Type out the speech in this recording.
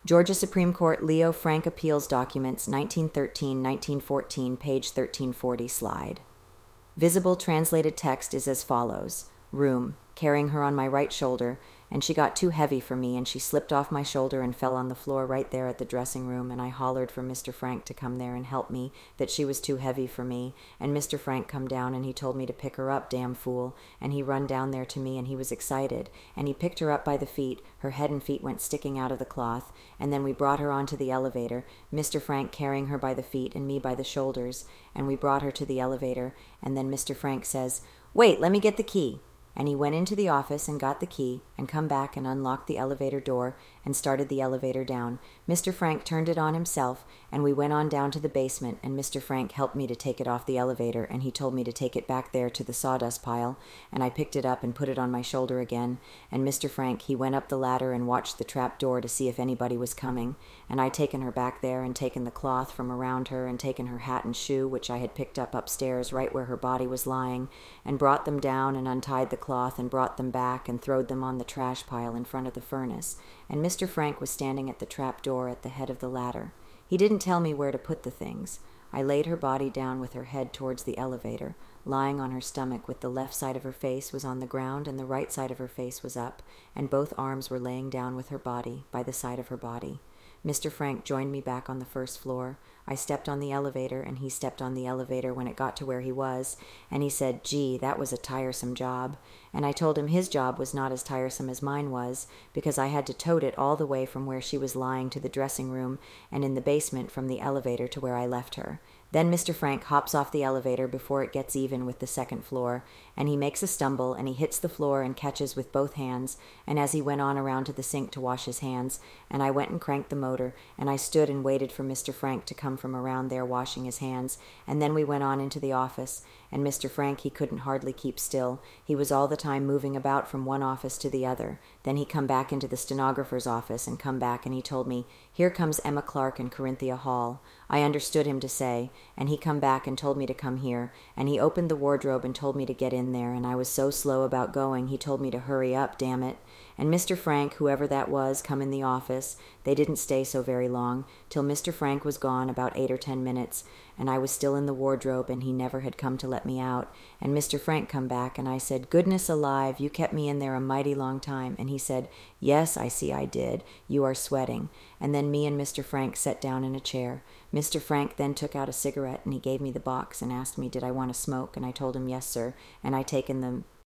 Georgia Supreme Court Leo Frank Appeals Documents 1913-1914, page 1340 slide. Visible translated text is as follows. Room, carrying her on my right shoulder, and she got too heavy for me, and she slipped off my shoulder and fell on the floor right there at the dressing room, and I hollered for Mr. Frank to come there and help me, that she was too heavy for me, and Mr. Frank come down, and he told me to pick her up, damn fool, and he run down there to me, and he was excited, and he picked her up by the feet, her head and feet went sticking out of the cloth, and then we brought her onto the elevator, Mr. Frank carrying her by the feet and me by the shoulders, and we brought her to the elevator, and then Mr. Frank says, "Wait, let me get the key." And he went into the office and got the key and come back and unlocked the elevator door and started the elevator down. Mr. Frank turned it on himself, and we went on down to the basement, and Mr. Frank helped me to take it off the elevator, and he told me to take it back there to the sawdust pile, and I picked it up and put it on my shoulder again, and Mr. Frank, he went up the ladder and watched the trap door to see if anybody was coming, and I taken her back there and taken the cloth from around her and taken her hat and shoe, which I had picked up upstairs right where her body was lying, and brought them down and untied the cloth and brought them back and throwed them on the trash pile in front of the furnace, and Mr. Frank was standing at the trap door at the head of the ladder. He didn't tell me where to put the things. I laid her body down with her head towards the elevator, lying on her stomach with the left side of her face was on the ground and the right side of her face was up, and both arms were laying down with her body, by the side of her body. Mr. Frank joined me back on the first floor. I stepped on the elevator, and he stepped on the elevator when it got to where he was, and he said, "Gee, that was a tiresome job." And I told him his job was not as tiresome as mine was, because I had to tote it all the way from where she was lying to the dressing room, and in the basement from the elevator to where I left her. Then Mr. Frank hops off the elevator before it gets even with the second floor, and he makes a stumble, and he hits the floor and catches with both hands, and as he went on around to the sink to wash his hands, and I went and cranked the motor, and I stood and waited for Mr. Frank to come from around there washing his hands, and then we went on into the office, and Mr. Frank, he couldn't hardly keep still. He was all the time moving about from one office to the other. Then he come back into the stenographer's office and come back, and he told me, "Here comes Emma Clark and Corinthia Hall." I understood him to say, and he come back and told me to come here, and he opened the wardrobe and told me to get in there, and I was so slow about going, he told me to hurry up, damn it. And Mr. Frank, whoever that was, come in the office. They didn't stay so very long, till Mr. Frank was gone about 8 or 10 minutes, and I was still in the wardrobe, and he never had come to let me out. And Mr. Frank come back, and I said, "Goodness alive, you kept me in there a mighty long time." And he said, "Yes, I see I did. You are sweating." And then me and Mr. Frank sat down in a chair. Mr. Frank then took out a cigarette, and he gave me the box and asked me did I want to smoke, and I told him yes, sir, and I taken them